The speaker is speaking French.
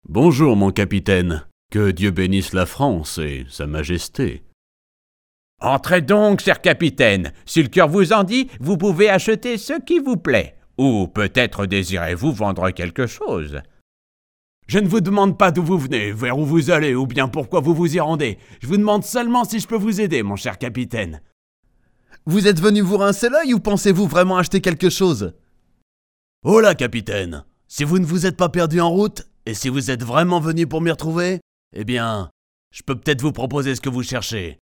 Bonjour, mon capitaine. Que Dieu bénisse la France et Sa Majesté. Entrez donc, cher capitaine. Si le cœur vous en dit, vous pouvez acheter ce qui vous plaît. Ou peut-être désirez-vous vendre quelque chose. Je ne vous demande pas d'où vous venez, vers où vous allez, ou bien pourquoi vous vous y rendez. Je vous demande seulement si je peux vous aider, mon cher capitaine. Vous êtes venu vous rincer l'œil ou pensez-vous vraiment acheter quelque chose? Oh là, capitaine, si vous ne vous êtes pas perdu en route, et si vous êtes vraiment venu pour m'y retrouver, eh bien, je peux peut-être vous proposer ce que vous cherchez.